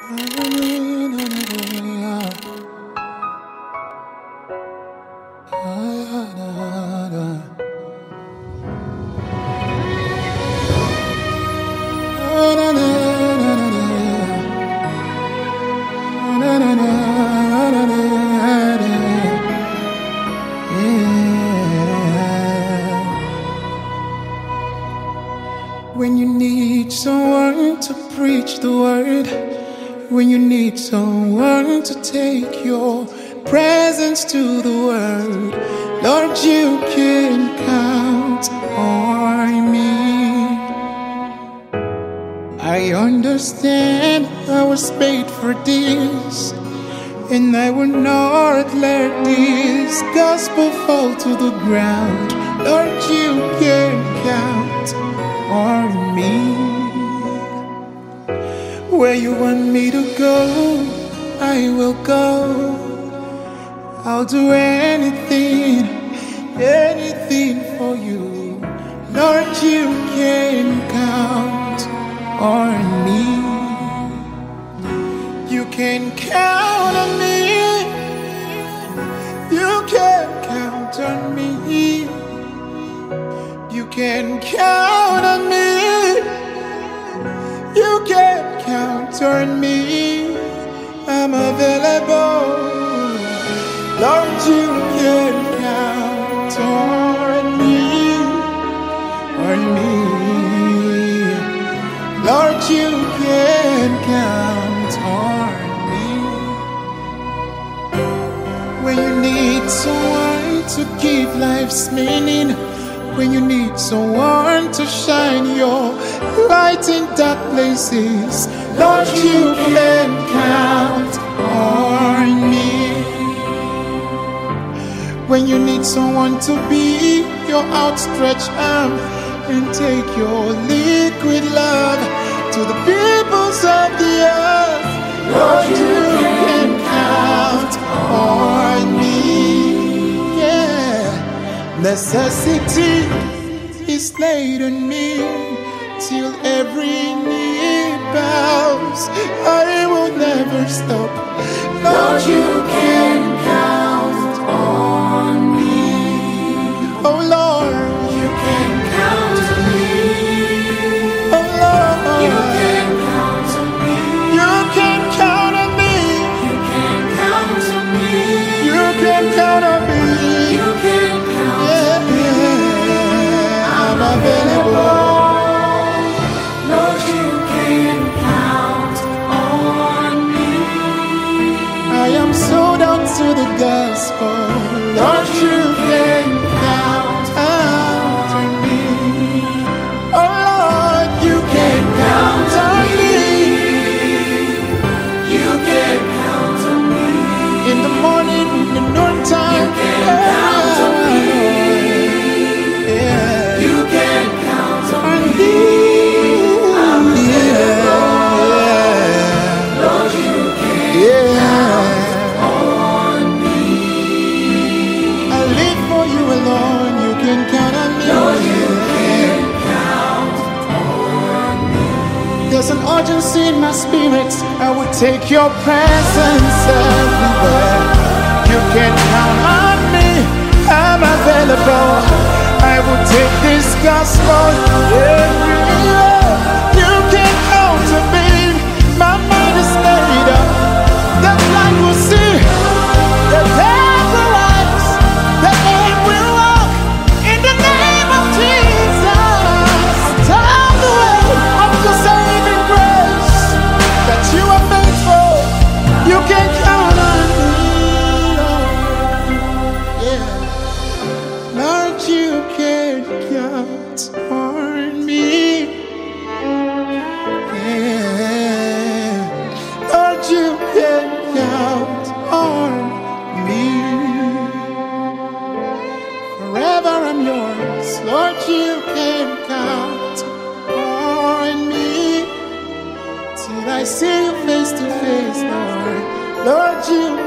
When you need someone to preach the word, when you need someone to take your presence to the world, Lord, you can count on me. I understand I was made for this, and I will not let this gospel fall to the ground. Lord, you can count on me. Where you want me to go, I will go. I'll do anything, anything for you. Lord, you can count on me. You can count on me. You can count on me. You can count on me. You can count on me. I'm available. Lord, you can count on me. On me. Lord, you can count on me. When you need someone to give life's meaning, when you need someone to shine your light in dark places, Lord, you can count on me. When you need someone to be your outstretched arm and take your liquid love to the peoples of the earth, Lord, you can count on me. Yeah, necessity is laid on me till every knee bows. I will never stop. Lord, you can count on me. Oh Lord, you can count on me. Oh Lord, you can count on me. You can count on me. You can count on me. You can count on me. You can count on me. I'm available. Lord, you can count on me. I am sold out to the gospel. Lord, you can count on me. Oh Lord, you can count on me. You can count on me. In the morning, in the noontime, you can count on me. Yeah. You can count on me. I'm available. Lord, you can count on me. I live for you alone. You can count on me. Lord, you can count on me. There's an urgency in my spirit. I will take your presence everywhere. You can count on me. I'm available. I will take this gospel everywhere. You can count on me. My mind is made up. The blind will see. The dead will rise. The lame will walk. In the name of Jesus. Tell the way of your saving grace that you are faithful. You can count on me. Yeah. Lord, you can count on me. Yeah. Lord, you can count on me. Forever I'm yours. Lord, you can count on me. Till I see you face to face, Lord. Lord, you